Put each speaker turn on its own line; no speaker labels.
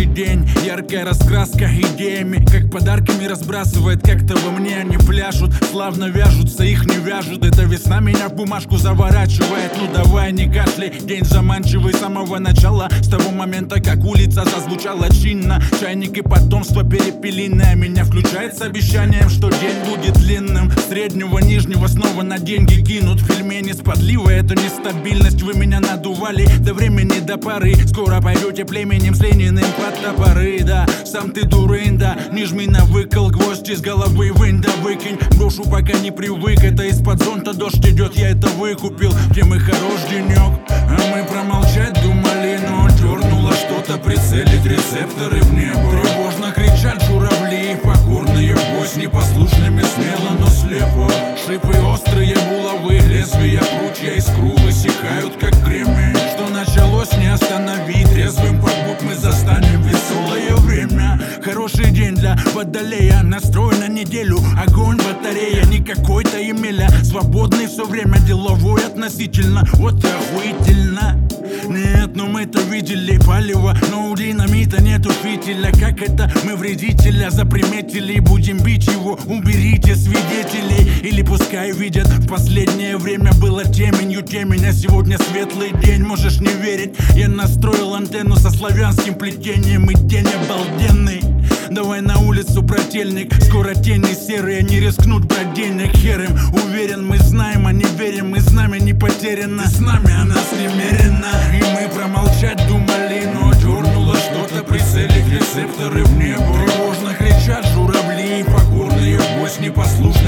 день. Яркая раскраска идеями, как подарками разбрасывает. Как-то во мне они пляшут, славно вяжутся, их не вяжут. Эта весна меня в бумажку заворачивает. Ну давай не кашляй, день заманчивый с самого начала. С того момента, как улица зазвучала чинно. Чайник и потомство перепелиное меня включает с обещанием, что день будет длинным. Среднего, нижнего снова на деньги кинут. Пельмени с подливой, это нестабильность. Вы меня надували до времени, до поры. Скоро пойдете племенем с Лениным под топоры. Да, сам ты дурында, не жми на выкол. Гвоздь из головы вынь да выкинь. Брошу пока не привык, это из-под зонта дождь идет. Я это выкупил, тем и хорош денек. А мы промолчать думали, но дернуло что-то прицелить рецепторы в небо. Тревожно кричат журавли, покорные в бой с непослушными смело, но слепо. Шипы острые булавы, лезвия прутья искру высекают, как кремень. Что началось, не остановить, трезвым побудь мы застанем веселое время. Хороший день для водолея, настрой на неделю. Огонь, батарея, не какой-то Емеля. Свободный все время, деловой относительно. Вот и охуительно. Нет, ну мы-то видели палево, но у динамита нету фитиля. Как это мы вредителя заприметили? Будем бить его, уберите свидетелей. Или пускай видят, в последнее время было теменью темень. А сегодня светлый день, можешь не верить. Я настроил антенну со славянским плетением, и день обалденный. Давай на улицу, брательник, скоро тени серые не рискнут брать денег хером. Уверен, мы знаем, а не верим, и знамя не потеряно. Ты с нами, а нас немерено. И мы промолчать думали, но дернуло что-то прицелить рецепторы в небо. Тревожно кричат журавли, покорные в бой с непослушными